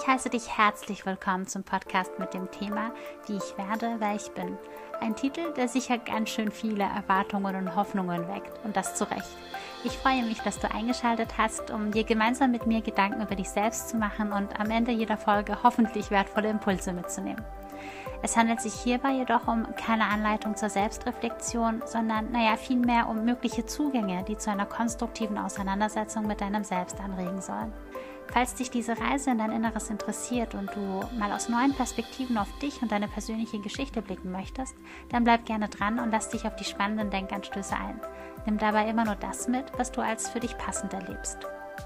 Ich heiße dich herzlich willkommen zum Podcast mit dem Thema Wie ich werde, wer ich bin. Ein Titel, der sicher ganz schön viele Erwartungen und Hoffnungen weckt und das zu Recht. Ich freue mich, dass du eingeschaltet hast, um dir gemeinsam mit mir Gedanken über dich selbst zu machen und am Ende jeder Folge hoffentlich wertvolle Impulse mitzunehmen. Es handelt sich hierbei jedoch um keine Anleitung zur Selbstreflexion, sondern vielmehr um mögliche Zugänge, die zu einer konstruktiven Auseinandersetzung mit deinem Selbst anregen sollen. Falls dich diese Reise in dein Inneres interessiert und du mal aus neuen Perspektiven auf dich und deine persönliche Geschichte blicken möchtest, dann bleib gerne dran und lass dich auf die spannenden Denkanstöße ein. Nimm dabei immer nur das mit, was du als für dich passend erlebst.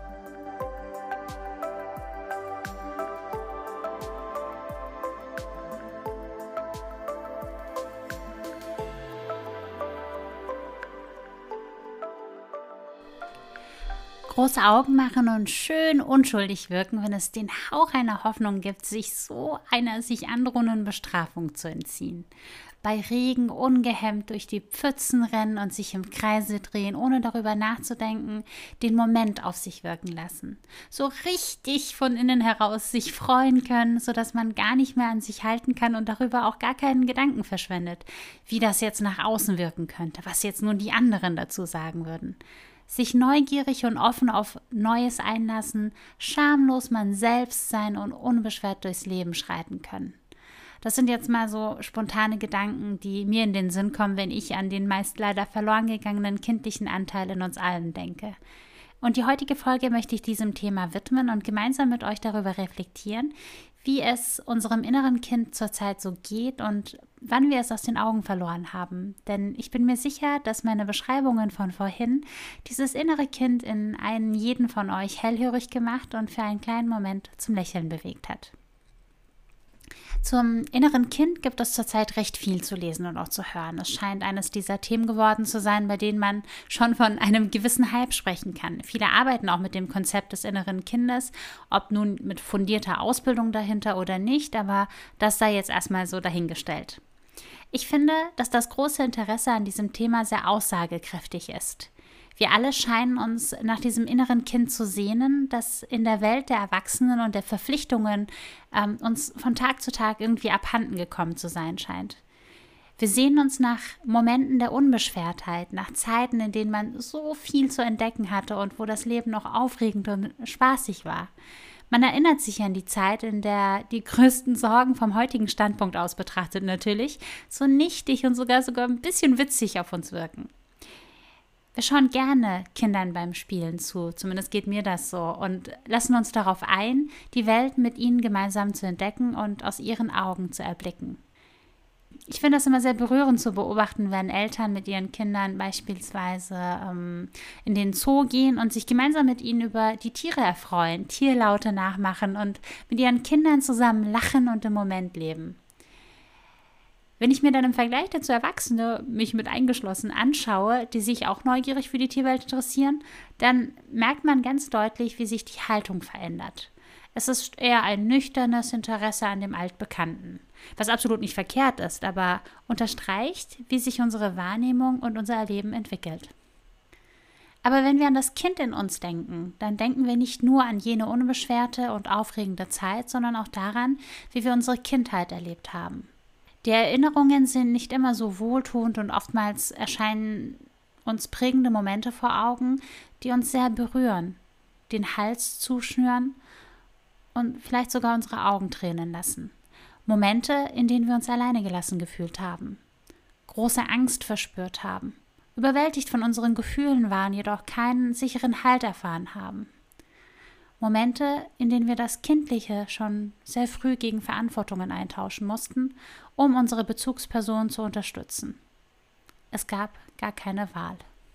Große Augen machen und schön unschuldig wirken, wenn es den Hauch einer Hoffnung gibt, sich so einer sich androhenden Bestrafung zu entziehen. Bei Regen ungehemmt durch die Pfützen rennen und sich im Kreise drehen, ohne darüber nachzudenken, den Moment auf sich wirken lassen. So richtig von innen heraus sich freuen können, sodass man gar nicht mehr an sich halten kann und darüber auch gar keinen Gedanken verschwendet, wie das jetzt nach außen wirken könnte, was jetzt nun die anderen dazu sagen würden. Sich neugierig und offen auf Neues einlassen, schamlos man selbst sein und unbeschwert durchs Leben schreiten können. Das sind jetzt mal so spontane Gedanken, die mir in den Sinn kommen, wenn ich an den meist leider verloren gegangenen kindlichen Anteil in uns allen denke. Und die heutige Folge möchte ich diesem Thema widmen und gemeinsam mit euch darüber reflektieren, wie es unserem inneren Kind zurzeit so geht und wann wir es aus den Augen verloren haben. Denn ich bin mir sicher, dass meine Beschreibungen von vorhin dieses innere Kind in einen jeden von euch hellhörig gemacht und für einen kleinen Moment zum Lächeln bewegt hat. Zum inneren Kind gibt es zurzeit recht viel zu lesen und auch zu hören. Es scheint eines dieser Themen geworden zu sein, bei denen man schon von einem gewissen Hype sprechen kann. Viele arbeiten auch mit dem Konzept des inneren Kindes, ob nun mit fundierter Ausbildung dahinter oder nicht, aber das sei jetzt erstmal so dahingestellt. Ich finde, dass das große Interesse an diesem Thema sehr aussagekräftig ist. Wir alle scheinen uns nach diesem inneren Kind zu sehnen, das in der Welt der Erwachsenen und der Verpflichtungen uns von Tag zu Tag irgendwie abhanden gekommen zu sein scheint. Wir sehnen uns nach Momenten der Unbeschwertheit, nach Zeiten, in denen man so viel zu entdecken hatte und wo das Leben noch aufregend und spaßig war. Man erinnert sich an die Zeit, in der die größten Sorgen vom heutigen Standpunkt aus betrachtet natürlich so nichtig und sogar ein bisschen witzig auf uns wirken. Wir schauen gerne Kindern beim Spielen zu, zumindest geht mir das so, und lassen uns darauf ein, die Welt mit ihnen gemeinsam zu entdecken und aus ihren Augen zu erblicken. Ich finde das immer sehr berührend zu beobachten, wenn Eltern mit ihren Kindern beispielsweise in den Zoo gehen und sich gemeinsam mit ihnen über die Tiere erfreuen, Tierlaute nachmachen und mit ihren Kindern zusammen lachen und im Moment leben. Wenn ich mir dann im Vergleich dazu Erwachsene, mich mit eingeschlossen, anschaue, die sich auch neugierig für die Tierwelt interessieren, dann merkt man ganz deutlich, wie sich die Haltung verändert. Es ist eher ein nüchternes Interesse an dem Altbekannten, was absolut nicht verkehrt ist, aber unterstreicht, wie sich unsere Wahrnehmung und unser Erleben entwickelt. Aber wenn wir an das Kind in uns denken, dann denken wir nicht nur an jene unbeschwerte und aufregende Zeit, sondern auch daran, wie wir unsere Kindheit erlebt haben. Die Erinnerungen sind nicht immer so wohltuend und oftmals erscheinen uns prägende Momente vor Augen, die uns sehr berühren, den Hals zuschnüren und vielleicht sogar unsere Augen tränen lassen. Momente, in denen wir uns alleine gelassen gefühlt haben, große Angst verspürt haben, überwältigt von unseren Gefühlen waren, jedoch keinen sicheren Halt erfahren haben. Momente, in denen wir das Kindliche schon sehr früh gegen Verantwortungen eintauschen mussten, um unsere Bezugsperson zu unterstützen. Es gab gar keine Wahl.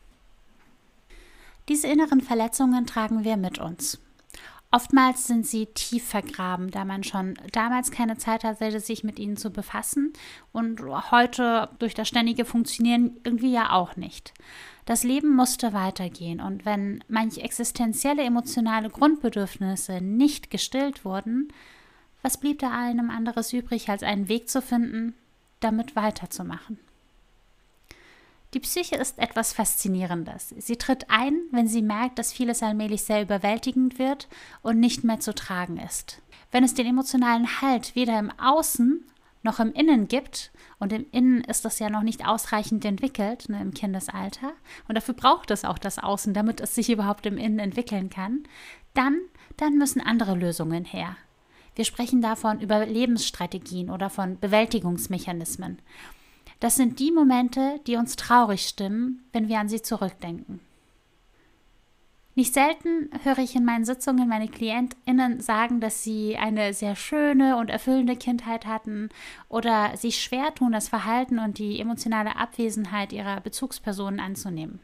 Diese inneren Verletzungen tragen wir mit uns. Oftmals sind sie tief vergraben, da man schon damals keine Zeit hatte, sich mit ihnen zu befassen und heute durch das ständige Funktionieren irgendwie ja auch nicht. Das Leben musste weitergehen und wenn manch existenzielle emotionale Grundbedürfnisse nicht gestillt wurden, was blieb da einem anderes übrig, als einen Weg zu finden, damit weiterzumachen? Die Psyche ist etwas Faszinierendes. Sie tritt ein, wenn sie merkt, dass vieles allmählich sehr überwältigend wird und nicht mehr zu tragen ist. Wenn es den emotionalen Halt weder im Außen noch im Innen gibt, und im Innen ist das ja noch nicht ausreichend entwickelt, ne, im Kindesalter, und dafür braucht es auch das Außen, damit es sich überhaupt im Innen entwickeln kann, dann müssen andere Lösungen her. Wir sprechen da von Überlebensstrategien oder von Bewältigungsmechanismen. Das sind die Momente, die uns traurig stimmen, wenn wir an sie zurückdenken. Nicht selten höre ich in meinen Sitzungen meine KlientInnen sagen, dass sie eine sehr schöne und erfüllende Kindheit hatten oder sich schwer tun, das Verhalten und die emotionale Abwesenheit ihrer Bezugspersonen anzunehmen.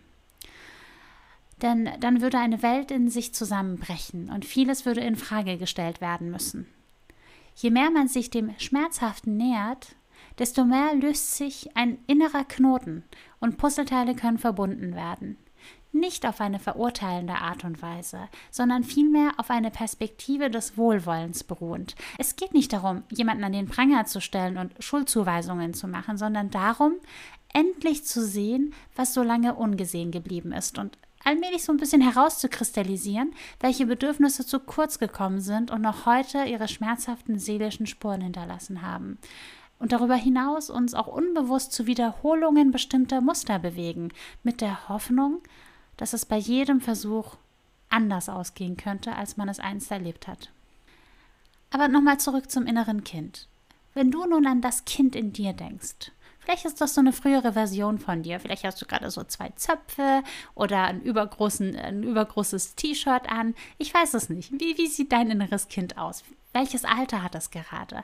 Denn dann würde eine Welt in sich zusammenbrechen und vieles würde in Frage gestellt werden müssen. Je mehr man sich dem Schmerzhaften nähert, desto mehr löst sich ein innerer Knoten und Puzzleteile können verbunden werden. Nicht auf eine verurteilende Art und Weise, sondern vielmehr auf eine Perspektive des Wohlwollens beruhend. Es geht nicht darum, jemanden an den Pranger zu stellen und Schuldzuweisungen zu machen, sondern darum, endlich zu sehen, was so lange ungesehen geblieben ist und allmählich so ein bisschen herauszukristallisieren, welche Bedürfnisse zu kurz gekommen sind und noch heute ihre schmerzhaften seelischen Spuren hinterlassen haben. Und darüber hinaus uns auch unbewusst zu Wiederholungen bestimmter Muster bewegen, mit der Hoffnung, dass es bei jedem Versuch anders ausgehen könnte, als man es einst erlebt hat. Aber nochmal zurück zum inneren Kind. Wenn du nun an das Kind in dir denkst, vielleicht ist das so eine frühere Version von dir, vielleicht hast du gerade so 2 Zöpfe oder ein übergroßes T-Shirt an, ich weiß es nicht. Wie sieht dein inneres Kind aus? Welches Alter hat es gerade?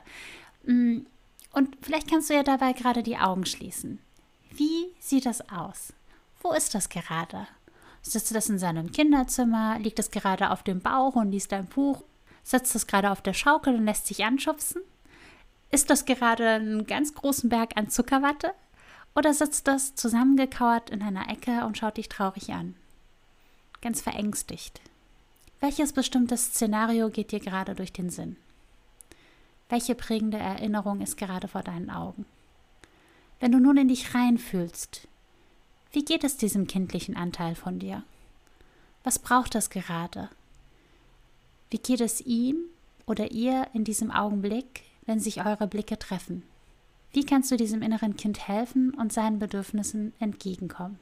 Und vielleicht kannst du ja dabei gerade die Augen schließen. Wie sieht das aus? Wo ist das gerade? Sitzt das in seinem Kinderzimmer? Liegt es gerade auf dem Bauch und liest ein Buch? Sitzt es gerade auf der Schaukel und lässt sich anschubsen? Ist das gerade einen ganz großen Berg an Zuckerwatte? Oder sitzt das zusammengekauert in einer Ecke und schaut dich traurig an? Ganz verängstigt. Welches bestimmte Szenario geht dir gerade durch den Sinn? Welche prägende Erinnerung ist gerade vor deinen Augen? Wenn du nun in dich reinfühlst, wie geht es diesem kindlichen Anteil von dir? Was braucht es gerade? Wie geht es ihm oder ihr in diesem Augenblick, wenn sich eure Blicke treffen? Wie kannst du diesem inneren Kind helfen und seinen Bedürfnissen entgegenkommen?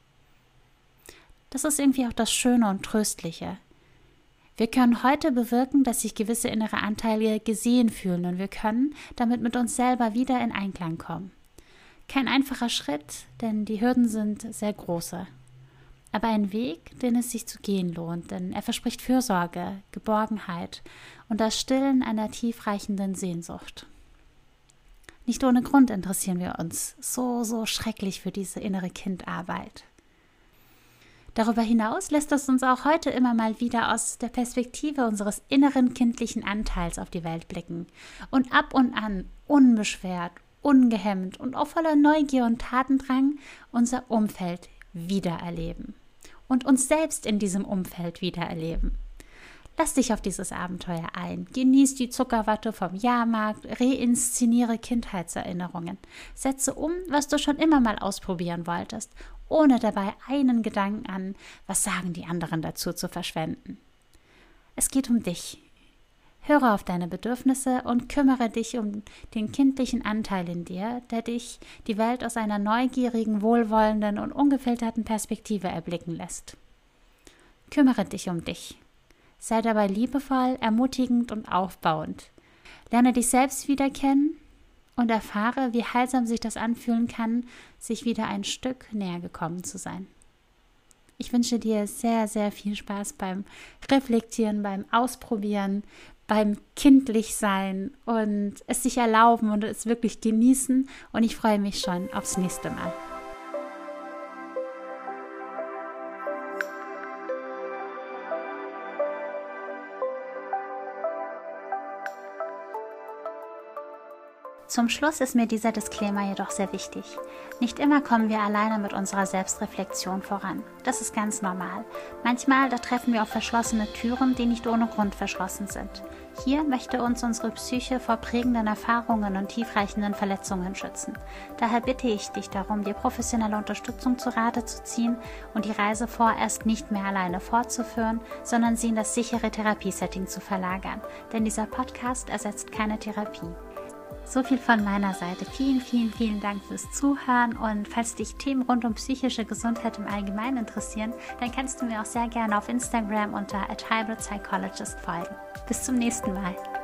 Das ist irgendwie auch das Schöne und Tröstliche. Wir können heute bewirken, dass sich gewisse innere Anteile gesehen fühlen und wir können damit mit uns selber wieder in Einklang kommen. Kein einfacher Schritt, denn die Hürden sind sehr große. Aber ein Weg, den es sich zu gehen lohnt, denn er verspricht Fürsorge, Geborgenheit und das Stillen einer tiefreichenden Sehnsucht. Nicht ohne Grund interessieren wir uns so schrecklich für diese innere Kindarbeit. Darüber hinaus lässt es uns auch heute immer mal wieder aus der Perspektive unseres inneren kindlichen Anteils auf die Welt blicken und ab und an unbeschwert, ungehemmt und auch voller Neugier und Tatendrang unser Umfeld wiedererleben und uns selbst in diesem Umfeld wiedererleben. Lass dich auf dieses Abenteuer ein, genieß die Zuckerwatte vom Jahrmarkt, reinszeniere Kindheitserinnerungen, setze um, was du schon immer mal ausprobieren wolltest, ohne dabei einen Gedanken an, was sagen die anderen dazu zu verschwenden. Es geht um dich. Höre auf deine Bedürfnisse und kümmere dich um den kindlichen Anteil in dir, der dich die Welt aus einer neugierigen, wohlwollenden und ungefilterten Perspektive erblicken lässt. Kümmere dich um dich. Sei dabei liebevoll, ermutigend und aufbauend. Lerne dich selbst wieder kennen und erfahre, wie heilsam sich das anfühlen kann, sich wieder ein Stück näher gekommen zu sein. Ich wünsche dir sehr, sehr viel Spaß beim Reflektieren, beim Ausprobieren, beim Kindlichsein und es sich erlauben und es wirklich genießen. Und ich freue mich schon aufs nächste Mal. Zum Schluss ist mir dieser Disclaimer jedoch sehr wichtig. Nicht immer kommen wir alleine mit unserer Selbstreflexion voran. Das ist ganz normal. Manchmal, da treffen wir auf verschlossene Türen, die nicht ohne Grund verschlossen sind. Hier möchte uns unsere Psyche vor prägenden Erfahrungen und tiefreichenden Verletzungen schützen. Daher bitte ich dich darum, dir professionelle Unterstützung zu Rate zu ziehen und die Reise vorerst nicht mehr alleine fortzuführen, sondern sie in das sichere Therapiesetting zu verlagern. Denn dieser Podcast ersetzt keine Therapie. So viel von meiner Seite. Vielen, vielen, vielen Dank fürs Zuhören, und falls dich Themen rund um psychische Gesundheit im Allgemeinen interessieren, dann kannst du mir auch sehr gerne auf Instagram unter @hybridpsychologist folgen. Bis zum nächsten Mal.